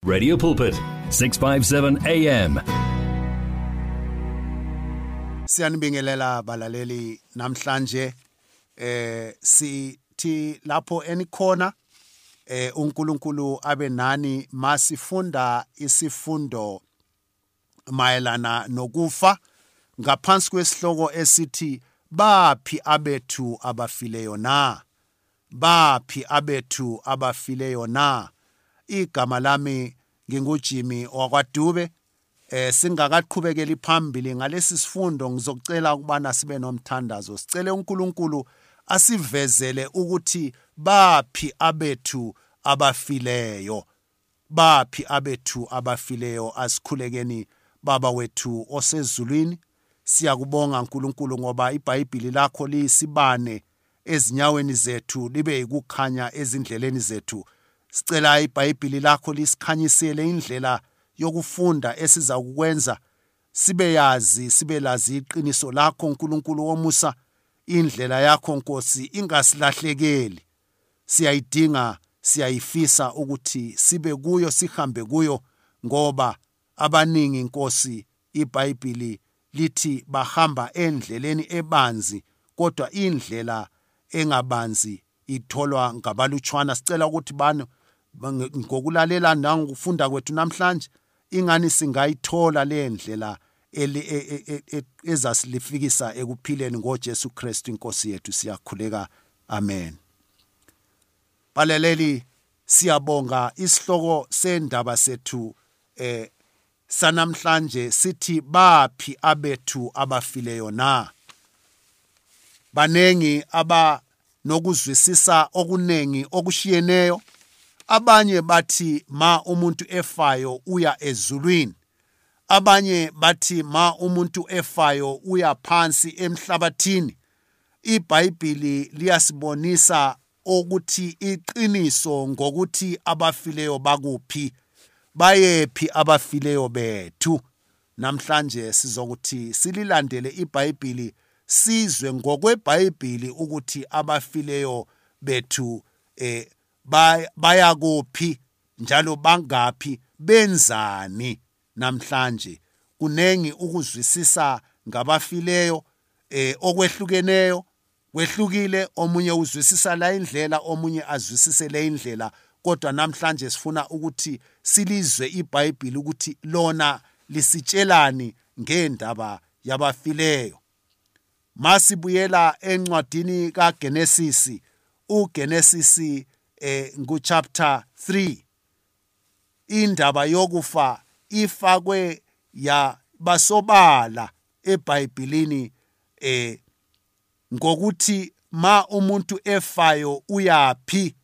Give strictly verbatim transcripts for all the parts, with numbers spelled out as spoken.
Radio Pulpit, six fifty-seven A M. Siyanibingelela balaleli namhlanje eh sithi lapho enikhona eh uNkulunkulu abe nani masifunda isifundo mayelana nokufa ngaphansi kwesihloko esithi baphi abethu abafileyo na baphi abethu abafileyo na. Igama lami ngingujimmy wakwaDube. Eh singakaqhubekeli phambili ngalesi sifundo ngizocela ukubana sibe nomthandazo. Sicele uNkulunkulu asivezele ukuthi baphi abethu abafileyo. Baphi abethu abafileyo. Asikhulekeni Baba wethu osezulwini. Siyakubonga uNkulunkulu ngoba iBhayibheli lakho liyisibane ezinyaweni zethu, libe ukukhanya ezindleleni zethu. Sicela iBhayibheli lakho lisikhanyisele indlela yokufunda esiza ukwenza, sibe yazi sibe lazi iqiniso lakho uNkulunkulu womusa. Indlela yakho Nkosi ingasilahlekeli. Siyayidinga, siyayifisa ukuthi sibe kuyo, sihambe kuyo, ngoba abaningi Nkosi iBhayibheli lithi bahamba endleleni ebanzi, kodwa indlela engabanzi itholwa ngabalutshwana. Sicela ukuthi bani ngokulalela nangokufunda kwethu namhlanje ingani singayithola le ndlela ezasilifikisa ekuphileni ngoJesu Kristu inkosi yethu. Siyakhuleka, amen. Balaleli, siyabonga. Isihloko sendaba sethu eh sanamhlanje sithi baphi abethu abafileyo na. Banengi aba nokuzwisisa okunengi okushiyeneyo. Abanye bathi ma umuntu efayo uya ezulwini. Abanye bathi ma umuntu efayo uya phansi emhlabathini. iBhayibheli liyasibonisa ukuthi iqiniso ngokuthi abafileyo bakuphi, bayephi abafileyo bethu. Namhlanje sizokuthi sililandele iBhayibheli, sizwe ngokweBhayibheli ukuthi abafileyo bethu eh baya kuphi njalo bangaphi, benzani. Namhlanje kunengi ukuzwisisa ngabafileyo eh okwehlukeneyo, kwehlukile. Omunye uzwisisa la indlela, omunye azwisise le indlela, kodwa namhlanje sifuna ukuthi silizwe iBhayibheli ukuthi lona lisitshelani ngendaba yabafileyo. Masibuyela encwadini kaGenesis, uGenesis eh ngu-chapter three, indaba yokufa ifakwe ya basobala eBhayibhelini eh ngokuthi ma umuntu efayo uyaphi.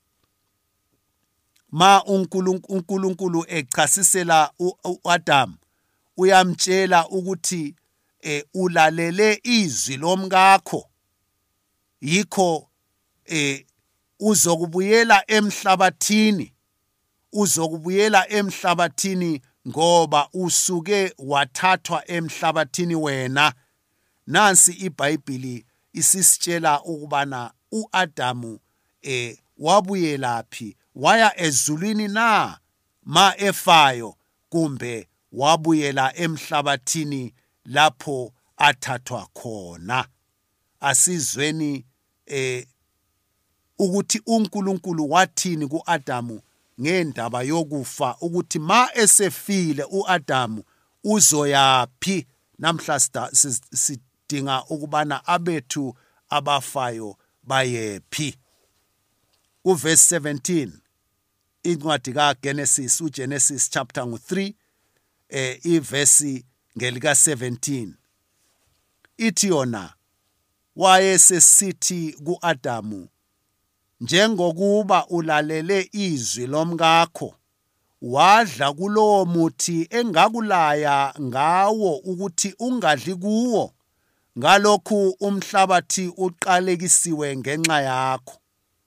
Ma uNkulunkulu echasisela uAdam, uyamtshela ukuthi eh ulalele izwi lomkakho, yikho eh uzokubuyela emhlabathini, uzokubuyela emhlabathini ngoba usuke wathathwa emhlabathini wena. Nansi iBhayibheli isisitshela ukubana uAdamu eh wabuyelaphi, waya ezulwini na ma efayo, kumbe wabuyela emhlabathini lapho athathwa khona. Asizweni eh ukuthi uNkulunkulu wathini kuAdamu ngendaba yokufa, ukuthi ma esefile uAdamu uzoyaphi. Namhla sidinga ukubana abethu abafayo bayephi. Kuverse seventeen incwadi kaGenesis, uGenesis chapter three eh iverse ngelika seventeen ithi yona, wayesesithi kuAdamu, njengokuba ulalele izwi lomkakho, wadla kulowo muthi engakulaya ngawo ukuthi ungadli kuwo, ngalokhu umhlabathi uqalekisiwe ngenxa yakho.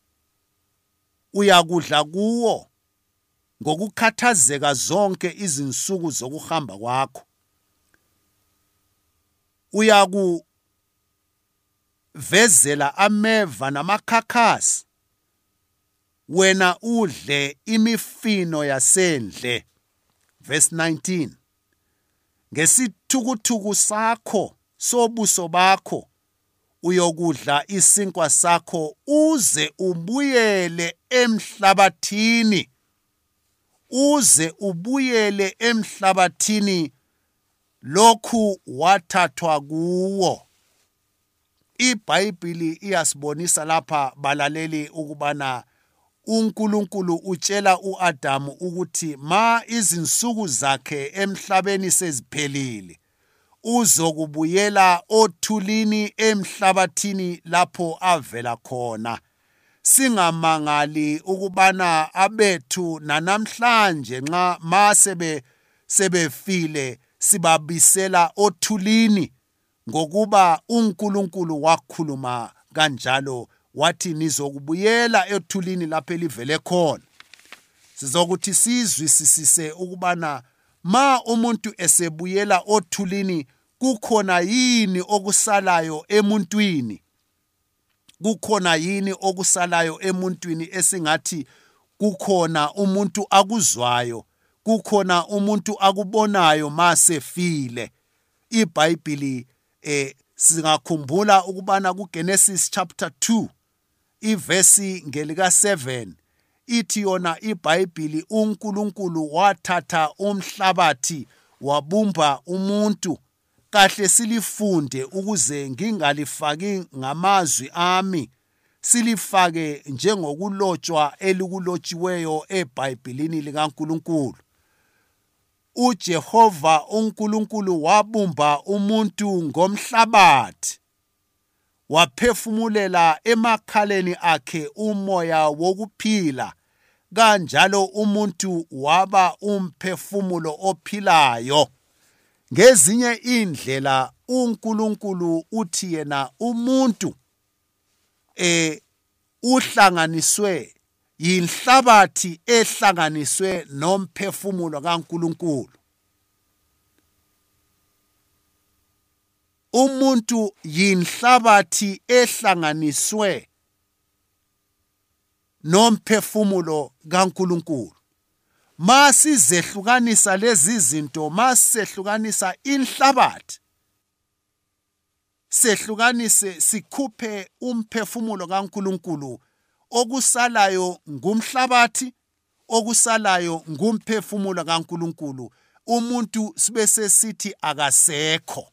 Uyakudla kuwo ngokukhathazeka zonke izinsuku zokuhamba kwakho. Uyakuvezela ameva namakhakhasi wena udle imifino yasendle. Verse nineteen. Ngesithukuthuku sakho sobuso bakho uyokudla isinkwa sakho uze ubuyele emhlabathini. Uze ubuyele emhlabathini lokhu wathathwa kuwo. iBhayibheli iyasibonisa lapha balaleli ukubana uNkulunkulu utshela uAdamu ukuthi ma izinsuku zakhe emhlabeni seziphelile uzokubuyela othulini emhlabathini lapho avela khona. Singamangali ukubana abethu nanamhlanje nxa masebe sebefile sibabisela othulini ngokuba uNkulunkulu wakhuluma kanjalo wathi nizokubuyela ethulini lapho elivele khona. Sizokuthi sizwisisise ukubana ma umuntu esebuyela othulini kukhona yini okusalayo emuntwini. Kukhona yini okusalayo emuntwini esingathi kukhona umuntu akuzwayo, kukhona umuntu akubonayo masefile. iBhayibheli eh singakhumbula ukubana kuGenesis chapter two ivesi ngelika seven ithi yona iBhayibheli uNkulunkulu wathatha umhlabathi wabumba umuntu. Kahle silifunde ukuze ngingalifaki ngamazwi ami, silifake njengokulotshwa elikulotshiweyo eBhayibhelini likaNkulunkulu. uJehova uNkulunkulu wabumba umuntu ngomhlabathi, waphefumulela emakhaleni akhe umoya wokuphila, kanjalo umuntu waba umphefumulo ophilayo. Ngezinye indlela uNkulunkulu uthi yena umuntu eh uhlanganiswe yinhlabathi ehlanganiswe nomphefumulo kaNkulunkulu. Umuntu yinhlabathi ehlanganiswe nomphefumulo kaNkulunkulu. Masizehlukanisa lezi zinto, masehlukanisa inhlabathi, sehlukanise sikhuphe umphefumulo kaNkulunkulu, okusalayo ngumhlabathi, okusalayo ngumphefumulo kaNkulunkulu, umuntu sibese sithi akasekho.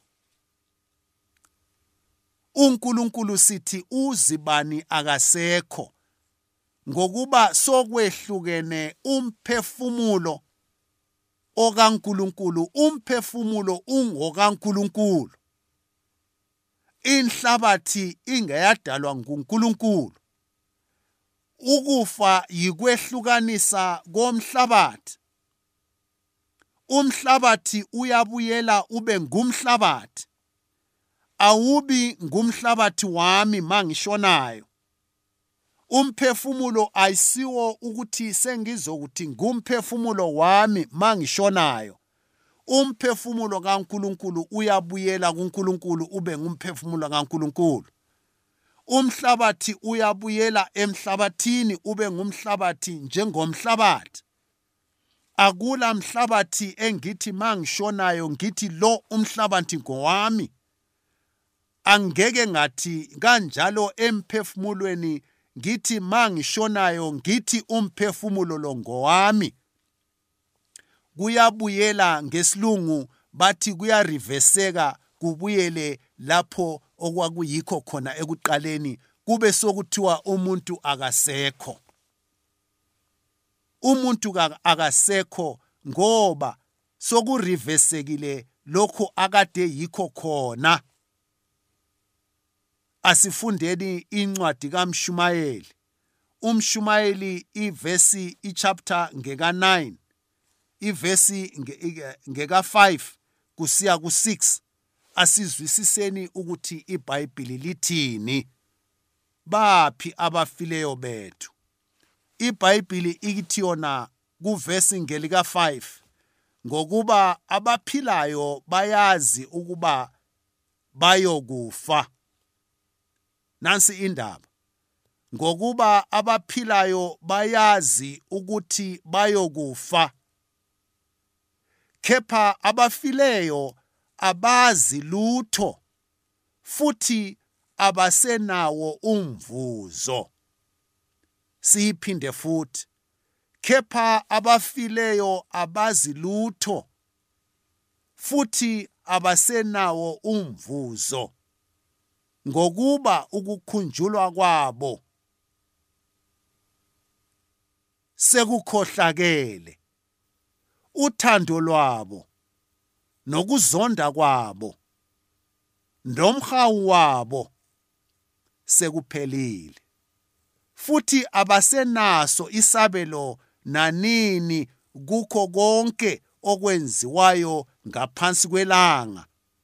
uNkulunkulu sithi uzibani akasekho, ngokuba sokwehlukene umphefumulo okaNkulunkulu, umphefumulo ungokaNkulunkulu. Inhlabathi ingeyadalwa nguNkulunkulu. Ukufa yikwehlukanisa komhlabathi. Umhlabathi uyabuyela ube ngumhlabathi. Awubi ngumhlabathi wami mangishonayo. Umphefumulo ayisiwo ukuthi sengizokuthi ngumphefumulo wami mangishonayo. Umphefumulo kaNkulunkulu uyabuyela kuNkulunkulu ube ngumphefumulo kaNkulunkulu. Umhlabathi uyabuyela emhlabathini ube ngumhlabathi njengomhlabathi. Akula mhlabathi engithi mangishonayo ngithi lo umhlabathi ngowami. Angeke ngathi kanjalo emphefumulweni ngithi mangishonayo ngithi umphefumulo lo ngowami. Kuyabuyela ngesilungu bathi kuyariveseka kubuyele lapho okwakuyikho khona ekuqaleni, kube sokuthiwa umuntu akasekho. Umuntu akasekho ngoba sokurivesekile lokho akade yikho khona. Asifundeni incwadi kaMshumayeli. UMshumayeli ivesi ichapter ngeka nine, ivesi ngeka five kusiya ku six. Asizwisiseni ukuthi iBhayibheli lithini. Baphi abafileyo bethu? iBhayibheli ithi yona kuvesi ngelika five, ngokuba abaphilayo bayazi ukuba bayokufa. Nansi indaba. ngokuba abaphilayo bayazi ukuthi bayokufa, kepha abafileyo abazi lutho futhi abasenawo umvuzo. Siphinde futhi, kepha abafileyo abazi lutho futhi abasenawo umvuzo, ngokuba ukukhunjulwa kwabo sekukhohlakele, uthando lwabo nokuzonda kwabo nomhawu wabo sekuphelile, futhi abasenaso isabelo nanini kukho konke okwenziwayo ngaphansi kwelanga,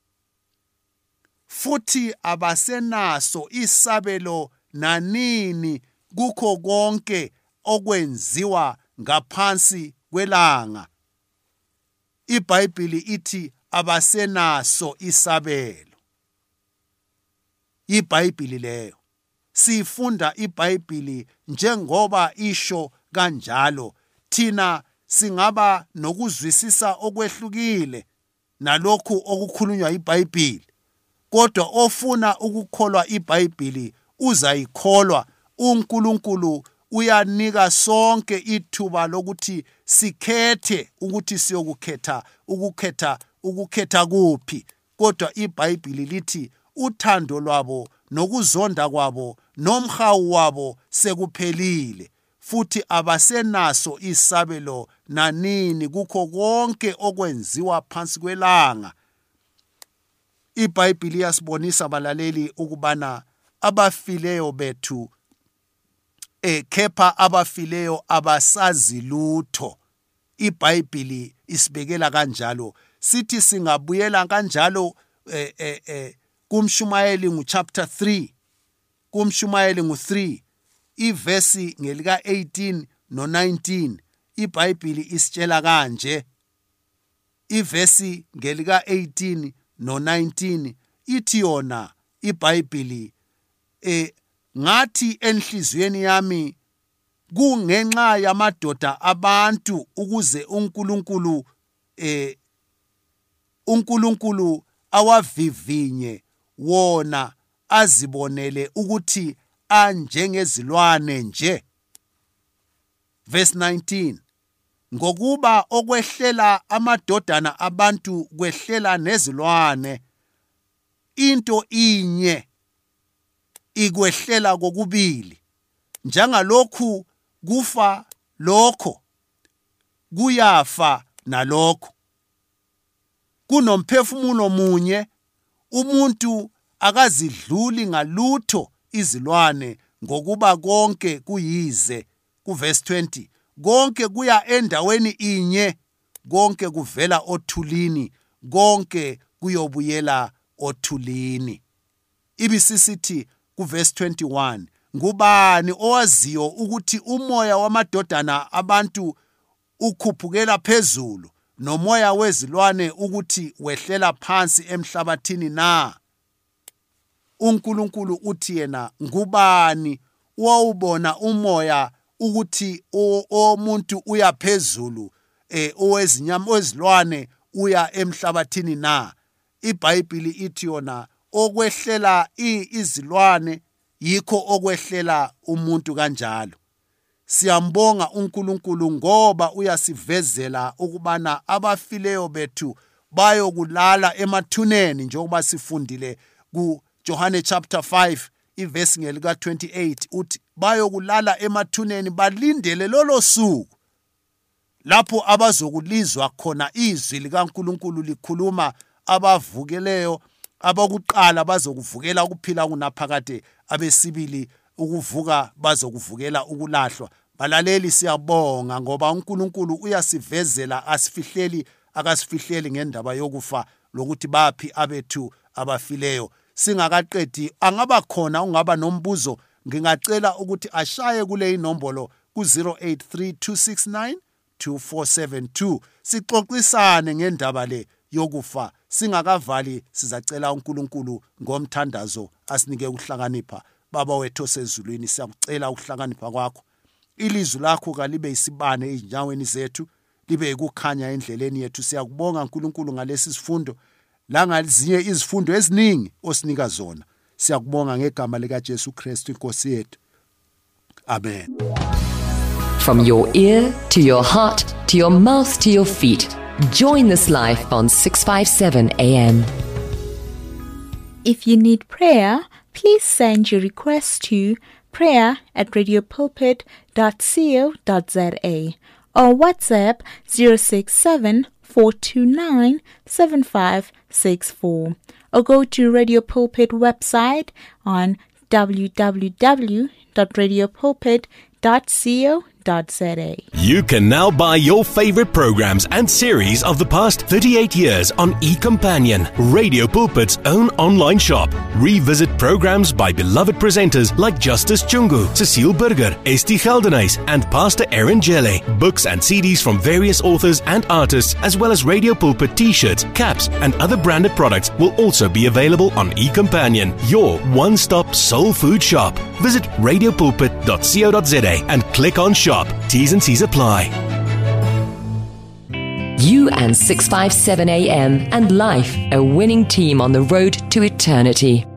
futhi abasenaso isabelo nanini kukho konke okwenziwa ngaphansi kwelanga. iBhayibheli ithi abasenaso isabelo. iBhayibheli leyo sifunda iBhayibheli njengoba isho kanjalo. Thina singaba nokuzwisisa okwehlukile nalokhu okukhulunywa iBhayibheli, kodwa ofuna ukukholwa iBhayibheli uzayikholwa. uNkulunkulu uyanika sonke ithuba lokuthi sikhethe ukuthi siyokukhetha ukukhetha ukukhetha kuphi, kodwa iBhayibheli lithi uthando lwabo nokuzonda kwabo nomhawu wabo sekuphelile, futhi abasenaso isabelo nanini kukho konke okwenziwa phansi kwelanga. iBhayibheli yasibonisa balaleli ukubana abafileyo bethu eh kepha abafileyo abasazi lutho. iBhayibheli isibekela kanjalo. Sithi singabuyela kanjalo eh eh, eh kuMshumayeli nguchapter three, kuMshumayeli ngu three, ivesi ngelika eighteen no nineteen, iBhayibheli isitshela kanje. Ivesi ngelika eighteen no nineteen ithi yona iBhayibheli, eh ngathi enhliziyweni yami kungenxa yamadoda abantu ukuze uNkulunkulu eh uNkulunkulu awavivinye wona azibonele ukuthi anjengezilwane nje. Verse nineteen, ngokuba okwehlela amadodana abantu kwehlela nezilwane, into inye ikwehlela kokubili, njengalokhu kufa lokho kuyafa nalokho. Kunomphefumulo munye, umuntu akazidluli ngalutho izilwane, ngokuba konke kuyize. Kuverse twenty, konke kuya endaweni inye, konke kuvela othulini, konke kuyobuyela othulini. Ibisisithi kuverse twenty-one, ngubani owaziyo ukuthi umoya wamadodana abantu ukhuphukela phezulu, nomoya wezilwane ukuthi wehlela phansi emhlabathini na? uNkulunkulu uthi yena, ngubani owubona umoya ukuthi omuntu uya phezulu, eh owezinyama ozilwane uya emhlabathini na? iBhayibheli ithi yona okwehlela izilwane yikho okwehlela umuntu kanjalo. Siyambonga uNkulunkulu ngoba uyasivezela ukubana abafileyo bethu bayokulala emathuneni, njengoba sifundile kuJohane chapter five ivesi ngelika twenty-eight, uthi bayokulala emathuneni balindele lolo suku lapho abazokulizwa khona izwi likaNkulunkulu likhuluma. Abavukeleyo abakuqala bazokuvukela ukuphila kunaphakade, abesibili ukuvuka bazokuvukela ukulahlwa. Balaleli, siyabonga ngoba uNkulunkulu uyasivezela, asifihleli akasifihleli ngendaba yokufa lokuthi baphi abethu abafileyo. Singakaqedi, angaba khona ungaba nombuzo, ngingacela ukuthi ashaye kule inombolo ku zero eight three two six nine two four seven two. Sixoxisane ngendaba le yokufa. Singakavali sizacela uNkulunkulu ngomthandazo asinike ukuhlakanipha Baba wethu osezulwini, siyakucela ukuhlakanipha kwakho. Ilizwi lakho kalibe isibane ezinyaweni zethu, libe ukukhanya endleleni yethu. Siyakubonga uNkulunkulu ngalesi sifundo, la ngalizinye izifundo eziningi osinika zona. Siyakubonga ngegama lika Jesu Kristu inkosi yethu. Amen. From your ear to your heart to your mouth to your feet. Join this life on six fifty-seven A M. If you need prayer, please send your request to prayer at radiopulpit dot co dot za or WhatsApp zero six seven, four two nine, seven five six four, or go to Radio Pulpit website on w w w dot radiopulpit dot co dot za. You can now buy your favorite programs and series of the past thirty-eight years on eCompanion, Radio Pulpit's own online shop. Revisit programs by beloved presenters like Justice Chungu, Cecile Burger, Esti Geldenhuys, and Pastor Aaron Jelle. Books and C Ds from various authors and artists, as well as Radio Pulpit t-shirts, caps, and other branded products will also be available on eCompanion, your one-stop soul food shop. Visit radio pulpit dot co dot za and click on shop. T's and C's apply. You and six fifty-seven A M and life, a winning team on the road to eternity.